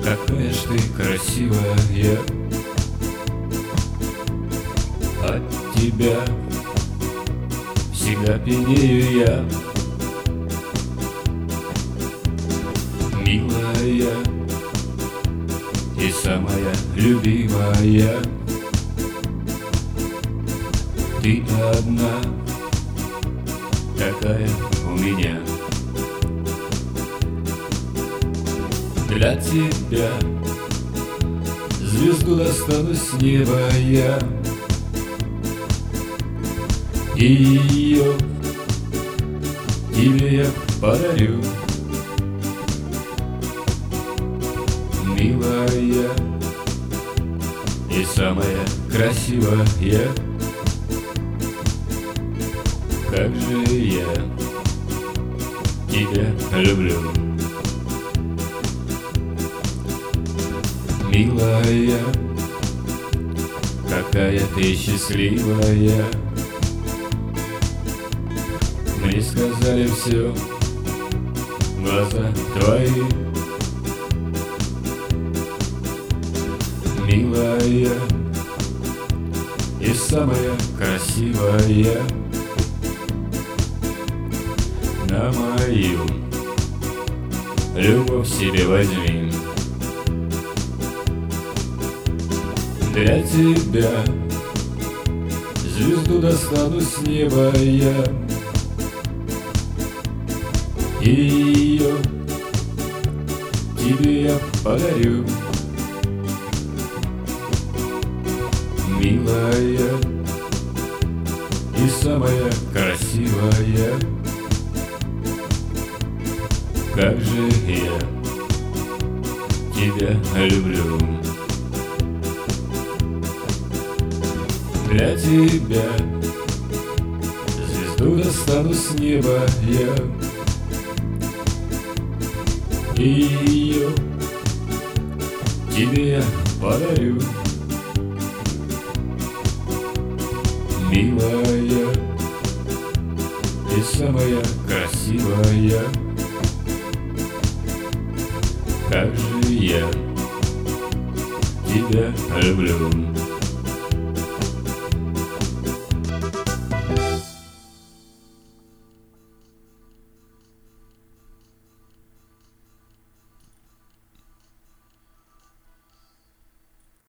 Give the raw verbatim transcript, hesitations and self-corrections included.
Какая ж ты красивая, от тебя всегда пьянею я. Милая и самая любимая, ты одна такая у меня. Для тебя звезду достану с неба я, и ее тебе я подарю. Милая и самая красивая, как же я тебя люблю. Милая, какая ты счастливая, мне сказали все глаза твои. Милая и самая красивая, на мою любовь себе возьми. Для тебя звезду достану с неба я, и ее тебе я подарю. Милая и самая красивая, как же я тебя люблю. Для тебя звезду достану с неба я, и ее тебе я подарю. Милая и самая красивая, как же я тебя люблю.